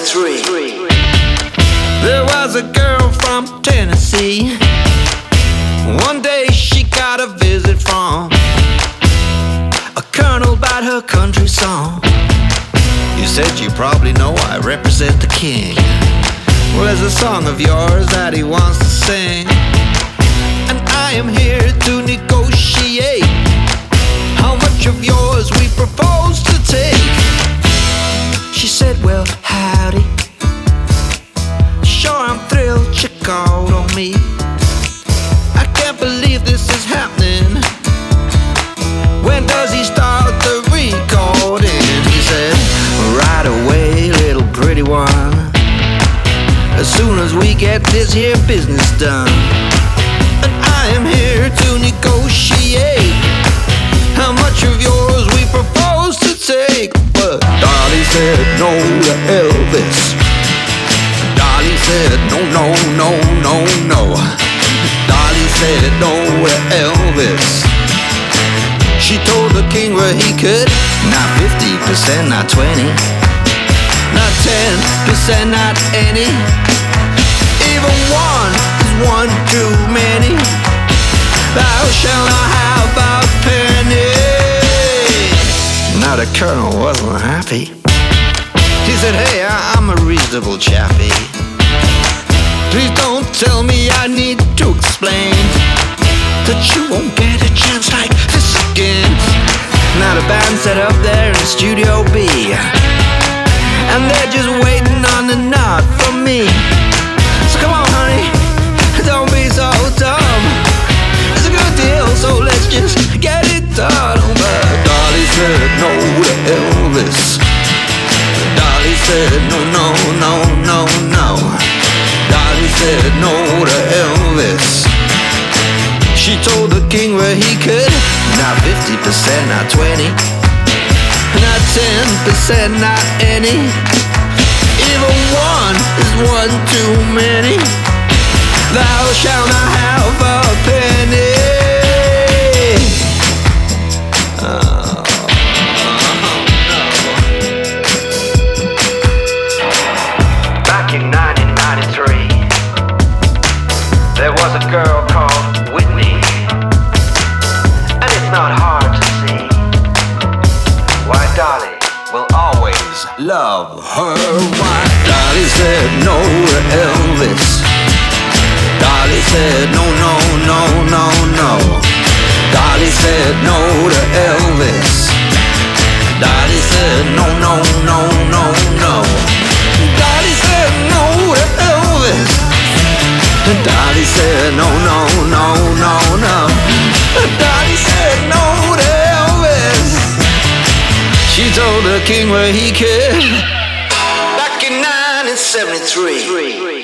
73. There was a girl from Tennessee. One day she got a visit from a colonel about her country song. You said you probably know I represent the king. Well, there's a song of yours that he wants to sing, and I am here to negotiate how much of yours we propose to take. She said, well, howdy. Sure, I'm thrilled you called on me. I can't believe this is happening. When does he start the recording? He said, right away, little pretty one, as soon as we get this here business done. And I am here to negotiate how much of yours we propose to take. But Dolly said no to Elvis. Dolly said no, no, no, no, no. Dolly said no to Elvis. She told the king where he could, not 50%, not 20, not 10%, not any. Even one is one too many. Thou shalt not have a penny. Now the colonel wasn't happy. He said, hey, I'm a reasonable chappie. Please don't tell me I need to explain that you won't get a chance like this again. Now the band set up there in Studio B, and they're just waiting on the nod from me. So come on, honey, don't be so dumb. It's a good deal, so let's just get it done. But Dolly said no to Elvis. Dolly said no, no, no, no, no. Dolly said no to Elvis. She told the king where he could, not 50%, not 20, not 10%, not any. Even one is one too many. Thou shalt not have a penny. Oh, no. Back in 1993, there was a girl called Whitney, and it's not hard to see why Dolly will always love her wife. Dolly said no to Elvis. Dolly said no, no, no, no, no. Dolly said no to Elvis. Dolly said no, no, no, no, no. Dolly said no to Elvis. Dolly said no, no, no, no, no. Dolly said no to Elvis. She told the king where he could, back in 1973.